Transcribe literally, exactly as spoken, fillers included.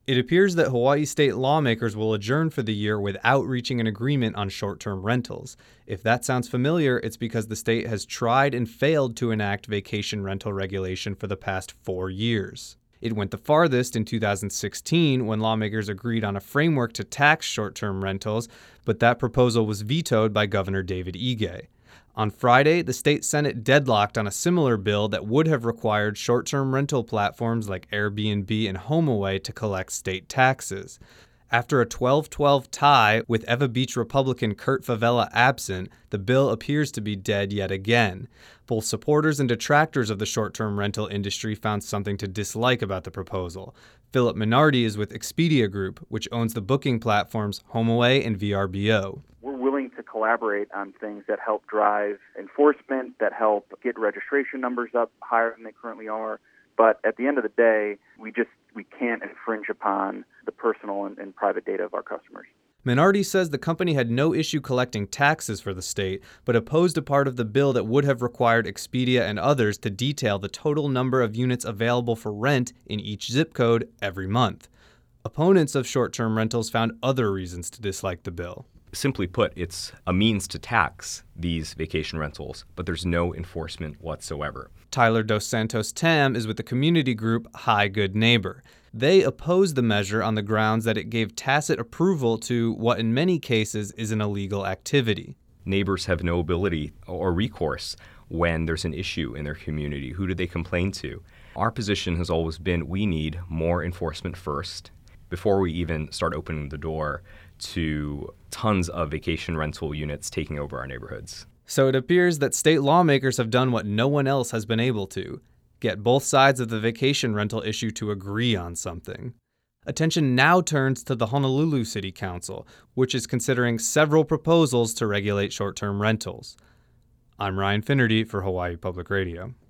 It appears that Hawaii state lawmakers will adjourn for the year without reaching an agreement on short-term rentals. If that sounds familiar, it's because the state has tried and failed to enact vacation rental regulation for the past four years. It went the farthest in two thousand sixteen when lawmakers agreed on a framework to tax short-term rentals, but that proposal was vetoed by Governor David Ige. On Friday, the state Senate deadlocked on a similar bill that would have required short-term rental platforms like Airbnb and HomeAway to collect state taxes. After a twelve twelve tie with Eva Beach Republican Kurt Favela absent, the bill appears to be dead yet again. Both supporters and detractors of the short-term rental industry found something to dislike about the proposal. Philip Minardi is with Expedia Group, which owns the booking platforms HomeAway and V R B O. We're willing to collaborate on things that help drive enforcement, that help get registration numbers up higher than they currently are. But at the end of the day, we just we can't infringe upon the personal and, and private data of our customers. Minardi says the company had no issue collecting taxes for the state, but opposed a part of the bill that would have required Expedia and others to detail the total number of units available for rent in each zip code every month. Opponents of short-term rentals found other reasons to dislike the bill. Simply put, it's a means to tax these vacation rentals, but there's no enforcement whatsoever. Tyler Dos Santos Tam is with the community group High Good Neighbor. They opposed the measure on the grounds that it gave tacit approval to what in many cases is an illegal activity. Neighbors have no ability or recourse when there's an issue in their community. Who do they complain to? Our position has always been we need more enforcement first before we even start opening the door to tons of vacation rental units taking over our neighborhoods. So it appears that state lawmakers have done what no one else has been able to: get both sides of the vacation rental issue to agree on something. Attention now turns to the Honolulu City Council, which is considering several proposals to regulate short-term rentals. I'm Ryan Finnerty for Hawaii Public Radio.